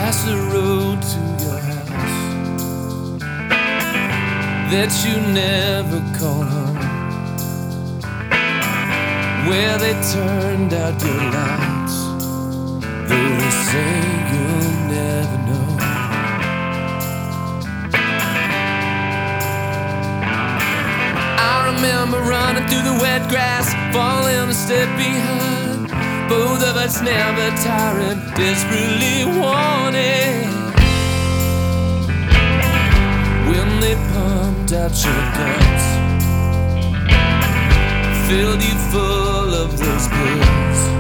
Across the road to your house that you never call home, where they turned out your lights, though they say you'll never know. I remember running through the wet grass, falling a step behind. Both of us never tiring, desperately wanting. When they pumped out your guts, filled you full of those pills,